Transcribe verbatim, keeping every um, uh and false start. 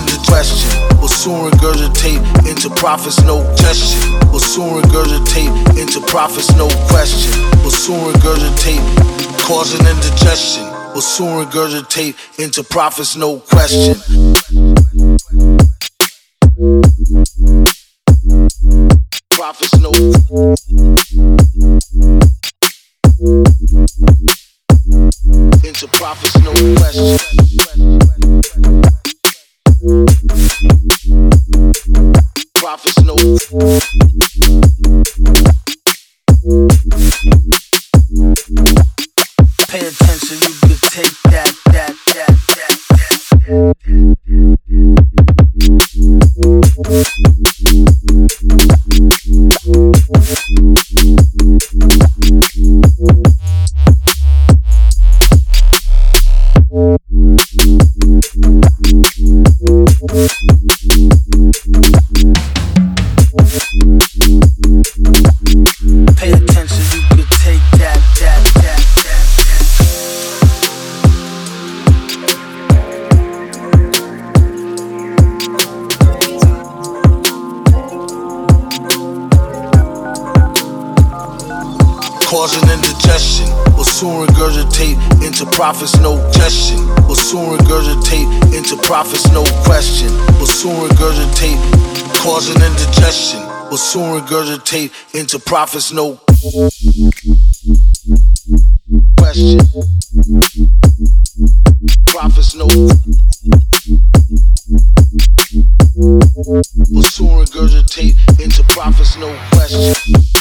indigestion. Will soon regurgitate into profits, no question. Will soon regurgitate into profits, no question. Will soon regurgitate, causing indigestion. Will soon regurgitate into profits, no question. Profits, no. Into profits, no question. Profits, no. Pay attention, you can take that, that, that, that, that. Pay attention, you can take that, that, that, that, causing indigestion. Will soon regurgitate into profits, no question. Will soon regurgitate into profits, no question. Will soon regurgitate, causing indigestion. Will soon regurgitate into profits, no question. Profits, no. Will soon regurgitate into profits, no question.